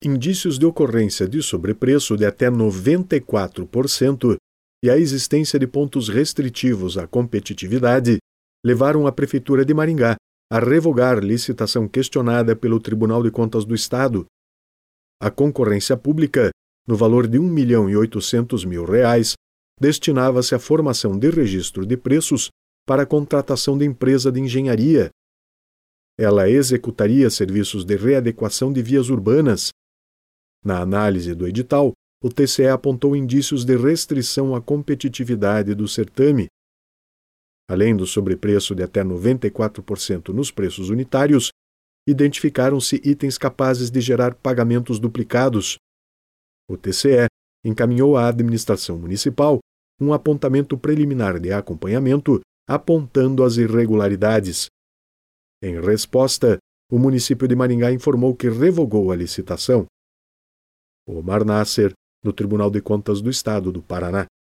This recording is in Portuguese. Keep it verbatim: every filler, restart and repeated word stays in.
indícios de ocorrência de sobrepreço de até noventa e quatro por cento e a existência de pontos restritivos à competitividade levaram a Prefeitura de Maringá a revogar licitação questionada pelo Tribunal de Contas do Estado. A concorrência pública, no valor de um milhão e oitocentos mil reais, destinava-se à formação de registro de preços para a contratação de empresa de engenharia. Ela executaria serviços de readequação de vias urbanas. Na análise do edital, o T C E apontou indícios de restrição à competitividade do certame. Além do sobrepreço de até noventa e quatro por cento nos preços unitários, identificaram-se itens capazes de gerar pagamentos duplicados. O T C E encaminhou à administração municipal um apontamento preliminar de acompanhamento apontando as irregularidades. Em resposta, o município de Maringá informou que revogou a licitação. Omar Nasser, do Tribunal de Contas do Estado do Paraná.